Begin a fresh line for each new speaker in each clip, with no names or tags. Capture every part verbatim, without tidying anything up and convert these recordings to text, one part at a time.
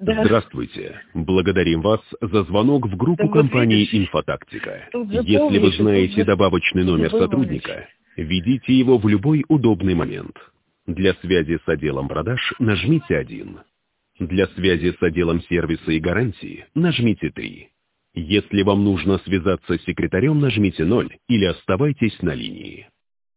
Да.
Здравствуйте. Благодарим вас за звонок в группу
Да вот
компании
видишь,
«Инфотактика».
тут же
Если вы
помнишь, и тут
знаете
же
добавочный номер
забываешь.
сотрудника, введите его в любой удобный момент. Для связи с отделом продаж нажмите один. Для связи с отделом сервиса и гарантии нажмите три. Если вам нужно связаться с секретарем, нажмите ноль или оставайтесь на линии.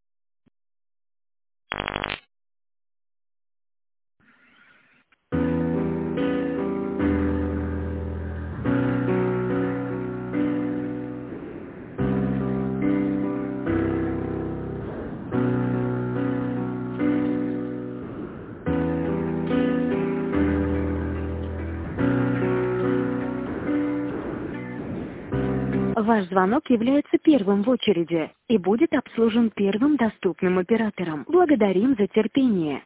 Ваш звонок является первым в очереди и будет обслужен первым доступным оператором. Благодарим за терпение.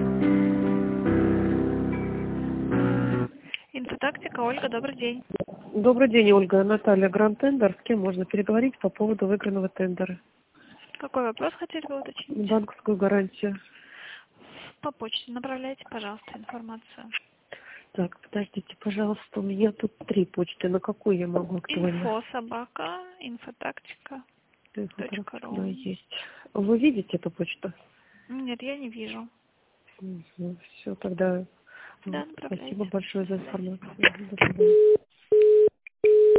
Инфотактика, Ольга, добрый день.
Добрый день, Ольга. Наталья, Гранд Тендер. С кем можно переговорить по поводу выигранного тендера?
Какой вопрос хотели бы уточнить?
Банковскую гарантию.
По почте направляйте, пожалуйста, информацию.
Так, подождите, пожалуйста, у меня тут три почты. На какую я могу актуально?
Инфо собака, инфотактика.
Да, есть. Вы видите эту почту?
Нет, я не вижу.
Угу. Все, тогда
Да, направляйте.
спасибо большое за информацию. До свидания.